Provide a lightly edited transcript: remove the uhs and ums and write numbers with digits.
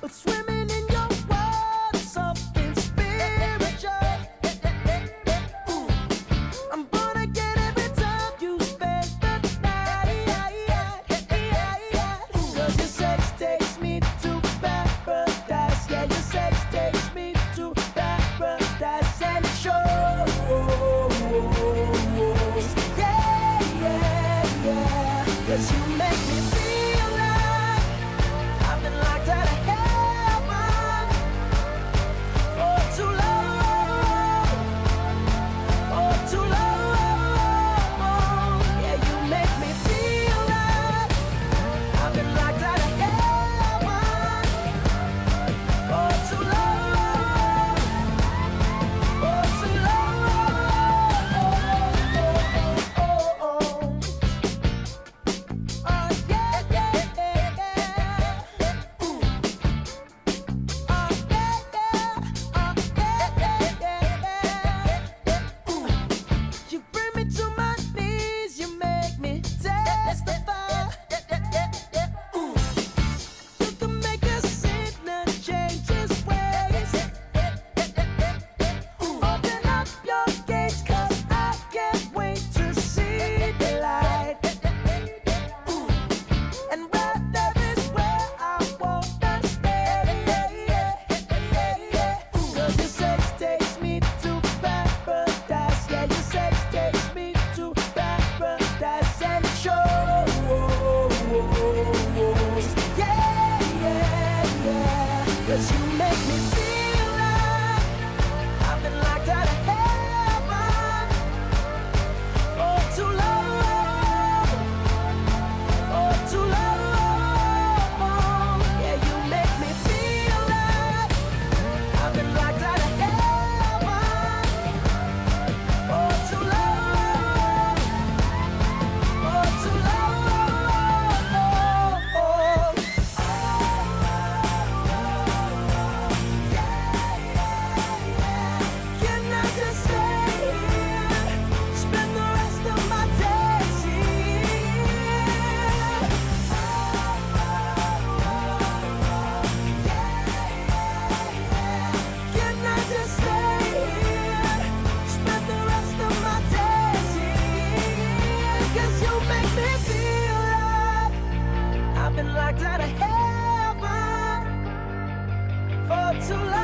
but swimming in your water, something spiritual. I'm born again every time you spend the night. 'Cause your sex takes me to paradise. Yeah, your sex takes me to paradise, and it shows. Yeah, 'cause you make me feel like I've been locked out of heaven for too long, for too long. Yeah, you make me feel like I've been locked out of heaven for too long, for too long. Oh yeah, yeah, yeah, yeah. Ooh. Oh yeah, yeah. Oh yeah, yeah, yeah. Ooh. You bring me to my knees, you make me testify. Ooh. You can make a sinner change his ways. Open up your gates, 'cause I can't wait to see the light. And right there is where I wanna stay. 'Cause your sex takes me to paradise. Yeah, your sex takes me to paradise, and it shows. Yeah, 'cause you make me feel like I've been locked out of heaven for too long, for too long. Yeah, you make me feel like I've been locked out of heaven for too long, for too long. Can I just stay here, spend the rest of my days here? Can I just stay here, spend the rest of my days here? 'Cause you make me feel like I've been locked out of heaven for too long.